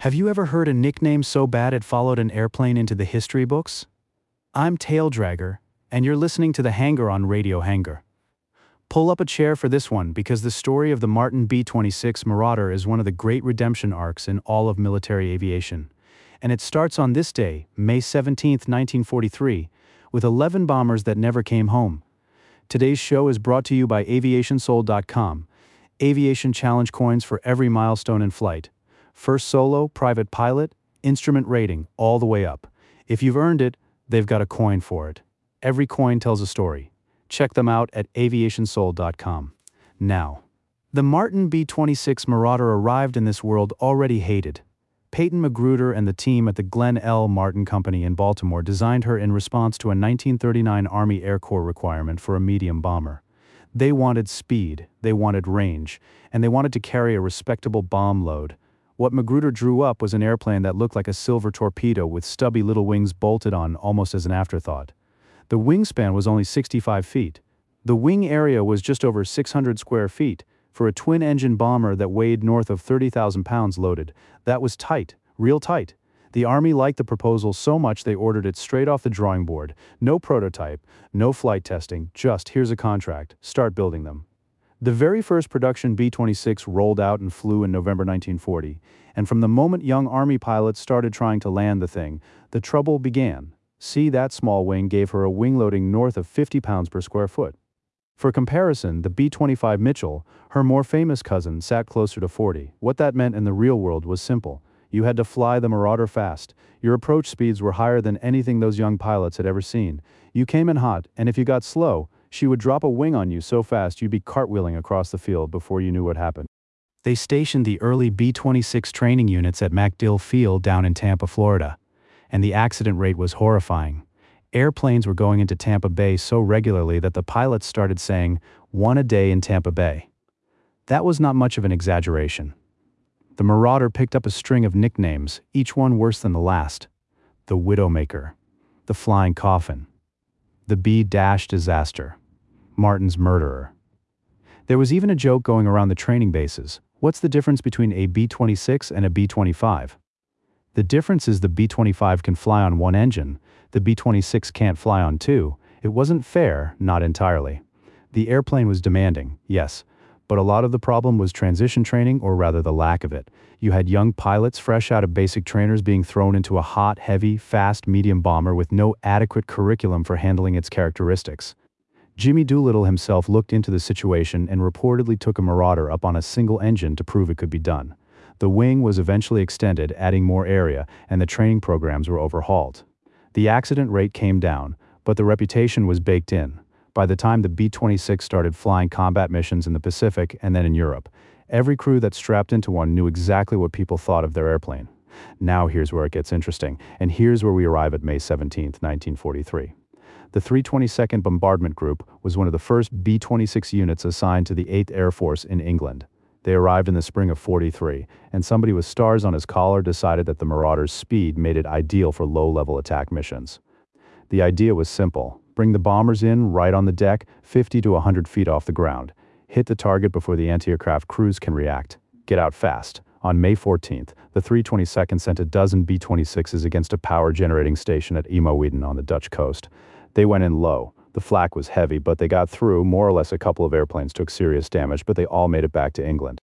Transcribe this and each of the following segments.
Have you ever heard a nickname so bad it followed an airplane into the history books? I'm Tail Dragger, and you're listening to The Hangar on Radio Hangar. Pull up a chair for this one because the story of the Martin B-26 Marauder is one of the great redemption arcs in all of military aviation. And it starts on this day, May 17, 1943, with 11 bombers that never came home. Today's show is brought to you by AviationSoul.com. Aviation challenge coins for every milestone in flight. First solo, private pilot, instrument rating, all the way up. If you've earned it, they've got a coin for it. Every coin tells a story. Check them out at AviationSoul.com. Now, the Martin B-26 Marauder arrived in this world already hated. Peyton Magruder and the team at the Glenn L. Martin Company in Baltimore designed her in response to a 1939 Army Air Corps requirement for a medium bomber. They wanted speed, they wanted range, and they wanted to carry a respectable bomb load. What Magruder drew up was an airplane that looked like a silver torpedo with stubby little wings bolted on almost as an afterthought. The wingspan was only 65 feet. The wing area was just over 600 square feet. For a twin-engine bomber that weighed north of 30,000 pounds loaded, that was tight, real tight. The Army liked the proposal so much they ordered it straight off the drawing board. No prototype, no flight testing, just here's a contract, start building them. The very first production B-26 rolled out and flew in November 1940, and from the moment young Army pilots started trying to land the thing, the trouble began. See, that small wing gave her a wing loading north of 50 pounds per square foot. For comparison, the B-25 Mitchell, her more famous cousin, sat closer to 40. What that meant in the real world was simple. You had to fly the Marauder fast. Your approach speeds were higher than anything those young pilots had ever seen. You came in hot, and if you got slow, she would drop a wing on you so fast you'd be cartwheeling across the field before you knew what happened. They stationed the early B-26 training units at MacDill Field down in Tampa, Florida. And the accident rate was horrifying. Airplanes were going into Tampa Bay so regularly that the pilots started saying, "one a day in Tampa Bay." That was not much of an exaggeration. The Marauder picked up a string of nicknames, each one worse than the last. The Widowmaker, the Flying Coffin, the B-Disaster, Martin's Murderer. There was even a joke going around the training bases. What's the difference between a B-26 and a B-25? The difference is the B-25 can fly on one engine, the B-26 can't fly on two. It wasn't fair, not entirely. The airplane was demanding, yes, but a lot of the problem was transition training, or rather the lack of it. You had young pilots fresh out of basic trainers being thrown into a hot, heavy, fast, medium bomber with no adequate curriculum for handling its characteristics. Jimmy Doolittle himself looked into the situation and reportedly took a Marauder up on a single engine to prove it could be done. The wing was eventually extended, adding more area, and the training programs were overhauled. The accident rate came down, but the reputation was baked in. By the time the B-26 started flying combat missions in the Pacific and then in Europe, every crew that strapped into one knew exactly what people thought of their airplane. Now here's where it gets interesting, and here's where we arrive at May 17, 1943. The 322nd Bombardment Group was one of the first B-26 units assigned to the 8th Air Force in England. They arrived in the spring of '43, and somebody with stars on his collar decided that the Marauder's speed made it ideal for low-level attack missions. The idea was simple. Bring the bombers in right on the deck, 50 to 100 feet off the ground. Hit the target before the anti-aircraft crews can react. Get out fast. On May 14th, the 322nd sent a dozen B-26s against a power-generating station at Imoeden on the Dutch coast. They went in low. The flak was heavy, but they got through. More or less a couple of airplanes took serious damage, but they all made it back to England.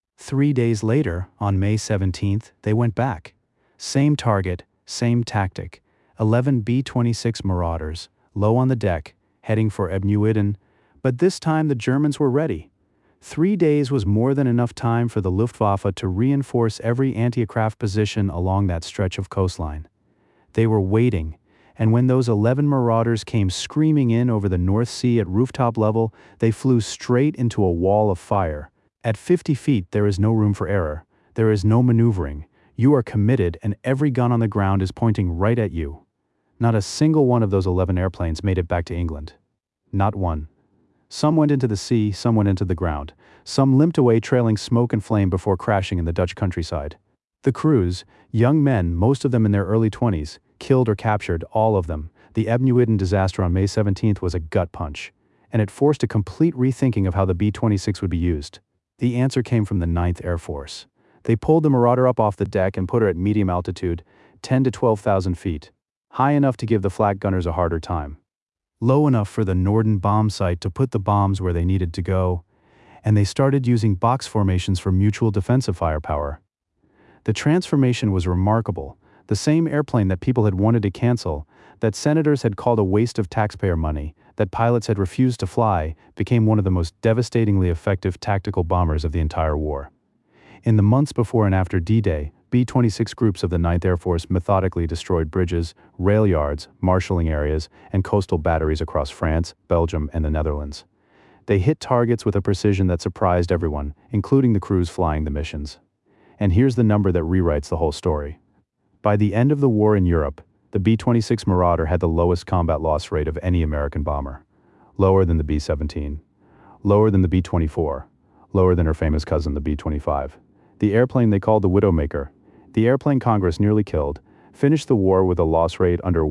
3 days later, on May 17th, they went back. Same target, same tactic. 11 B-26 Marauders, low on the deck, heading for Imoeden, but this time the Germans were ready. 3 days was more than enough time for the Luftwaffe to reinforce every anti-aircraft position along that stretch of coastline. They were waiting, and when those 11 Marauders came screaming in over the North Sea at rooftop level, they flew straight into a wall of fire. At 50 feet, there is no room for error. There is no maneuvering. You are committed, and every gun on the ground is pointing right at you. Not a single one of those 11 airplanes made it back to England. Not one. Some went into the sea, some went into the ground. Some limped away trailing smoke and flame before crashing in the Dutch countryside. The crews, young men, most of them in their early 20s, killed or captured, all of them. The Imoeden disaster on May 17th was a gut punch, and it forced a complete rethinking of how the B-26 would be used. The answer came from the 9th Air Force. They pulled the Marauder up off the deck and put her at medium altitude, 10 to 12,000 feet, high enough to give the flak gunners a harder time, low enough for the Norden bomb sight to put the bombs where they needed to go, and they started using box formations for mutual defensive firepower. The transformation was remarkable. The same airplane that people had wanted to cancel, that senators had called a waste of taxpayer money, that pilots had refused to fly, became one of the most devastatingly effective tactical bombers of the entire war. In the months before and after D-Day, B-26 groups of the 9th Air Force methodically destroyed bridges, rail yards, marshalling areas, and coastal batteries across France, Belgium, and the Netherlands. They hit targets with a precision that surprised everyone, including the crews flying the missions. And here's the number that rewrites the whole story. By the end of the war in Europe, the B-26 Marauder had the lowest combat loss rate of any American bomber. Lower than the B-17. Lower than the B-24. Lower than her famous cousin, the B-25. The airplane they called the Widowmaker, the airplane Congress nearly killed, finished the war with a loss rate under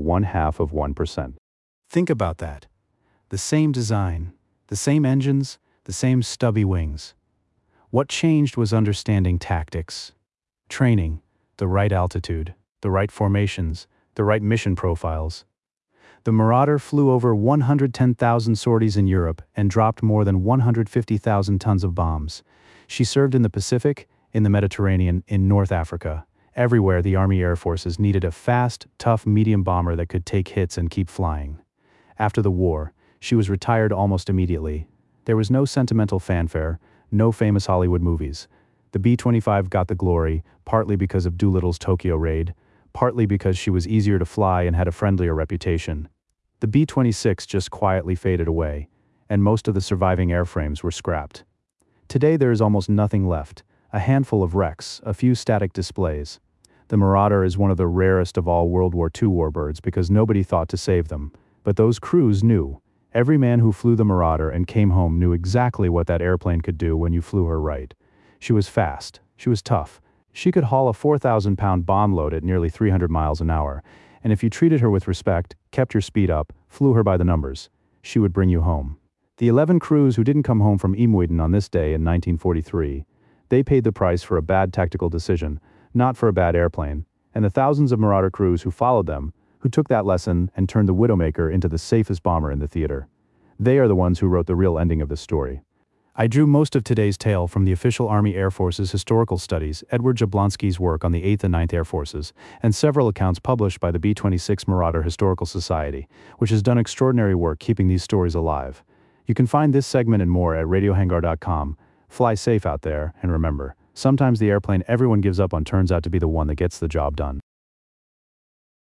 0.5%. Think about that. The same design, the same engines, the same stubby wings. What changed was understanding tactics, training, the right altitude, the right formations, the right mission profiles. The Marauder flew over 110,000 sorties in Europe and dropped more than 150,000 tons of bombs. She served in the Pacific, in the Mediterranean, in North Africa. Everywhere the Army Air Forces needed a fast, tough medium bomber that could take hits and keep flying. After the war, she was retired almost immediately. There was no sentimental fanfare, no famous Hollywood movies. The B-25 got the glory, partly because of Doolittle's Tokyo raid, partly because she was easier to fly and had a friendlier reputation. The B-26 just quietly faded away, and most of the surviving airframes were scrapped. Today there is almost nothing left, a handful of wrecks, a few static displays. The Marauder is one of the rarest of all World War II warbirds because nobody thought to save them, but those crews knew. Every man who flew the Marauder and came home knew exactly what that airplane could do when you flew her right. She was fast, she was tough, she could haul a 4,000-pound bomb load at nearly 300 miles an hour, and if you treated her with respect, kept your speed up, flew her by the numbers, she would bring you home. The 11 crews who didn't come home from Imuiden on this day in 1943, they paid the price for a bad tactical decision, not for a bad airplane, and the thousands of Marauder crews who followed them, who took that lesson and turned the Widowmaker into the safest bomber in the theater. They are the ones who wrote the real ending of the story. I drew most of today's tale from the official Army Air Force's historical studies, Edward Jablonski's work on the 8th and 9th Air Forces, and several accounts published by the B-26 Marauder Historical Society, which has done extraordinary work keeping these stories alive. You can find this segment and more at radiohangar.com. Fly safe out there, and remember, sometimes the airplane everyone gives up on turns out to be the one that gets the job done.